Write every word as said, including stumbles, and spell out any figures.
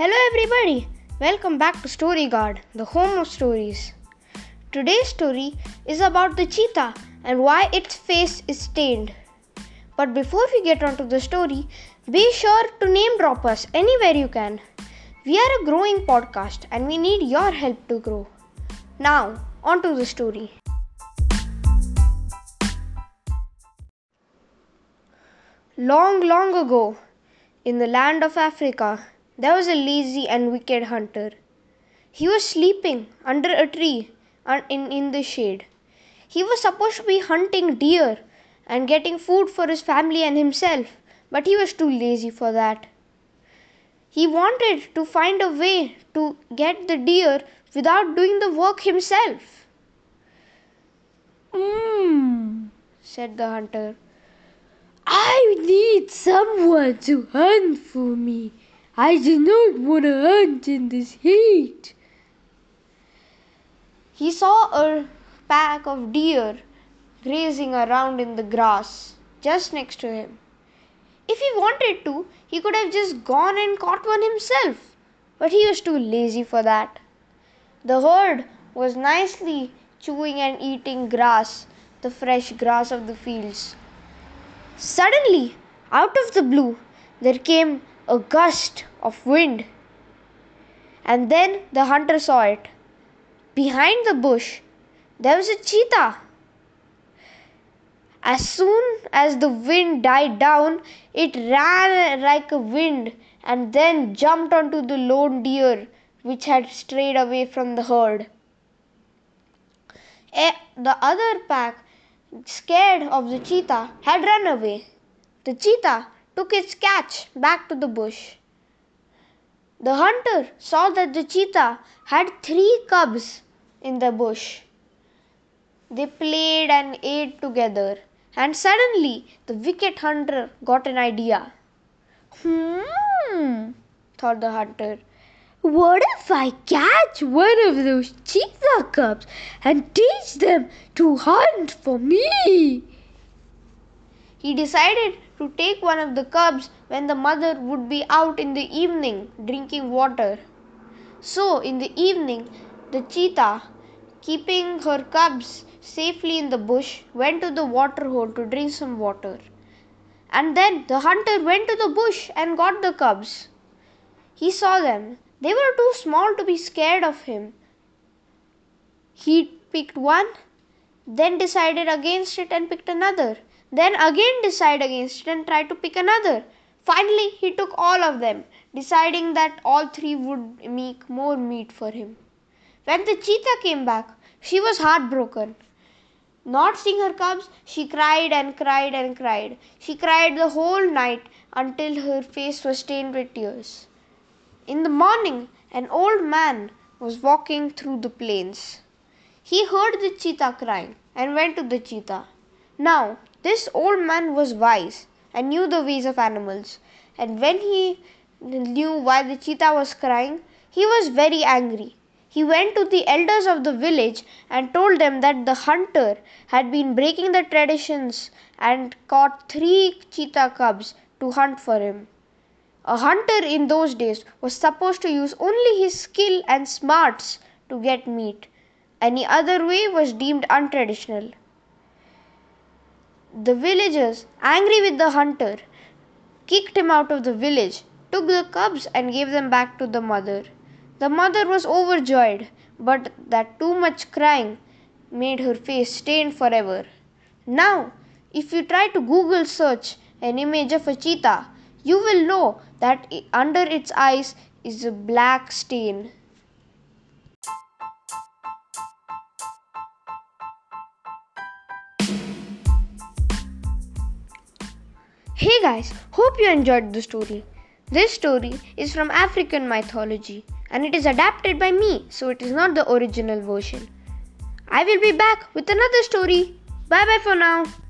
Hello everybody, welcome back to Story Guard, the home of stories. Today's story is about the cheetah and why its face is stained. But before we get on to the story, be sure to name drop us anywhere you can. We are a growing podcast and we need your help to grow. Now, on to the story. Long, long ago, in the land of Africa, there was a lazy and wicked hunter. He was sleeping under a tree in, in the shade. He was supposed to be hunting deer and getting food for his family and himself, but he was too lazy for that. He wanted to find a way to get the deer without doing the work himself. Hmm, said the hunter. I need someone to hunt for me. I do not want to hunt in this heat. He saw a pack of deer grazing around in the grass just next to him. If he wanted to, he could have just gone and caught one himself, but he was too lazy for that. The herd was nicely chewing and eating grass, the fresh grass of the fields. Suddenly, out of the blue, there came a gust of wind. And then the hunter saw it. Behind the bush, there was a cheetah. As soon as the wind died down, it ran like a wind and then jumped onto the lone deer which had strayed away from the herd. The other pack, scared of the cheetah, had run away. The cheetah took its catch back to the bush. The hunter saw that the cheetah had three cubs in the bush. They played and ate together, and suddenly the wicked hunter got an idea. Hmm, thought the hunter. What if I catch one of those cheetah cubs and teach them to hunt for me? He decided to take one of the cubs when the mother would be out in the evening drinking water. So, in the evening, the cheetah, keeping her cubs safely in the bush, went to the water hole to drink some water. And then the hunter went to the bush and got the cubs. He saw them. They were too small to be scared of him. He picked one, then decided against it and picked another. Then again decided against it and tried to pick another. Finally, he took all of them, deciding that all three would make more meat for him. When the cheetah came back, she was heartbroken. Not seeing her cubs, she cried and cried and cried. She cried the whole night until her face was stained with tears. In the morning, an old man was walking through the plains. He heard the cheetah crying and went to the cheetah. Now, this old man was wise and knew the ways of animals, and when he knew why the cheetah was crying, he was very angry. He went to the elders of the village and told them that the hunter had been breaking the traditions and caught three cheetah cubs to hunt for him. A hunter in those days was supposed to use only his skill and smarts to get meat. Any other way was deemed untraditional. The villagers, angry with the hunter, kicked him out of the village, took the cubs and gave them back to the mother. The mother was overjoyed, but that too much crying made her face stained forever. Now, if you try to Google search an image of a cheetah, you will know that under its eyes is a black stain. Hey guys, hope you enjoyed the story. This story is from African mythology and it is adapted by me, so it is not the original version. I will be back with another story. Bye bye for now.